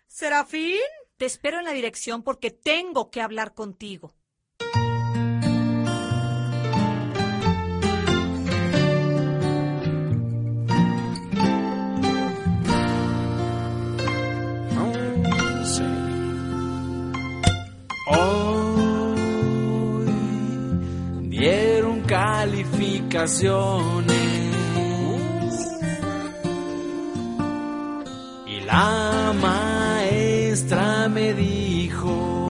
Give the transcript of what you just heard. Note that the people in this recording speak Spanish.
Serafín. Te espero en la dirección porque tengo que hablar contigo. Hoy dieron calificaciones y la maestra me dijo: